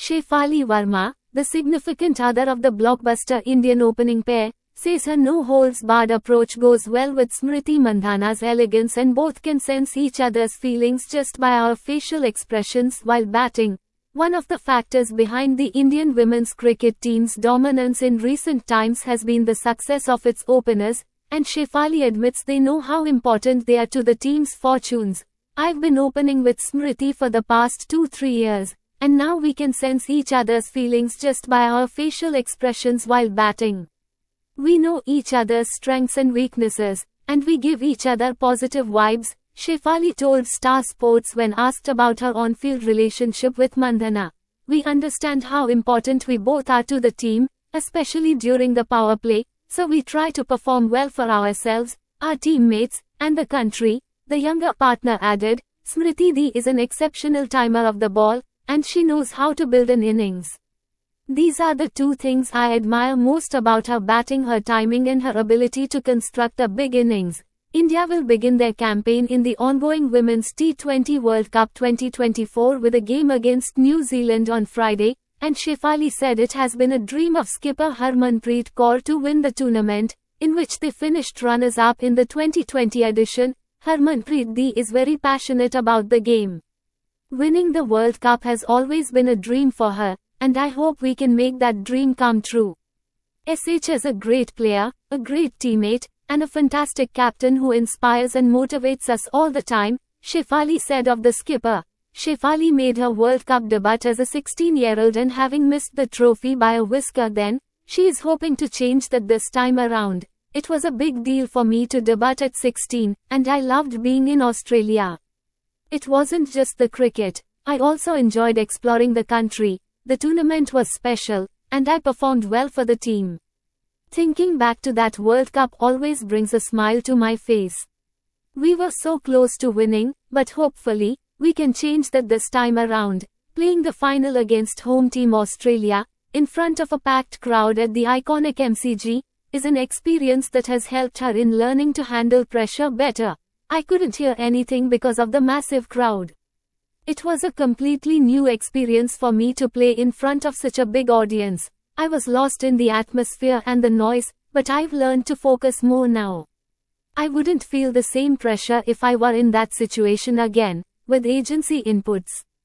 Shefali Verma, the significant other of the blockbuster Indian opening pair, says her no-holds-barred approach goes well with Smriti Mandhana's elegance and both can sense each other's feelings just by our facial expressions while batting. One of the factors behind the Indian women's cricket team's dominance in recent times has been the success of its openers, and Shefali admits they know how important they are to the team's fortunes. I've been opening with Smriti for the past 2-3 years, and now we can sense each other's feelings just by our facial expressions while batting. We know each other's strengths and weaknesses, and we give each other positive vibes, Shefali told Star Sports when asked about her on-field relationship with Mandhana. We understand how important we both are to the team, especially during the power play, so we try to perform well for ourselves, our teammates, and the country, the younger partner added. Smriti Di is an exceptional timer of the ball, and she knows how to build an innings. These are the two things I admire most about her: batting, her timing, and her ability to construct a big innings. India will begin their campaign in the ongoing Women's T20 World Cup 2024 with a game against New Zealand on Friday, and Shefali said it has been a dream of skipper Harmanpreet Kaur to win the tournament, in which they finished runners-up in the 2020 edition. Harmanpreet Di is very passionate about the game. Winning the World Cup has always been a dream for her, and I hope we can make that dream come true. SH is a great player, a great teammate, and a fantastic captain who inspires and motivates us all the time, Shefali said of the skipper. Shefali made her World Cup debut as a 16-year-old and having missed the trophy by a whisker then, she is hoping to change that this time around. It was a big deal for me to debut at 16, and I loved being in Australia. It wasn't just the cricket, I also enjoyed exploring the country. The tournament was special, and I performed well for the team. Thinking back to that World Cup always brings a smile to my face. We were so close to winning, but hopefully, we can change that this time around. Playing the final against home team Australia, in front of a packed crowd at the iconic MCG, is an experience that has helped her in learning to handle pressure better. I couldn't hear anything because of the massive crowd. It was a completely new experience for me to play in front of such a big audience. I was lost in the atmosphere and the noise, but I've learned to focus more now. I wouldn't feel the same pressure if I were in that situation again, with agency inputs.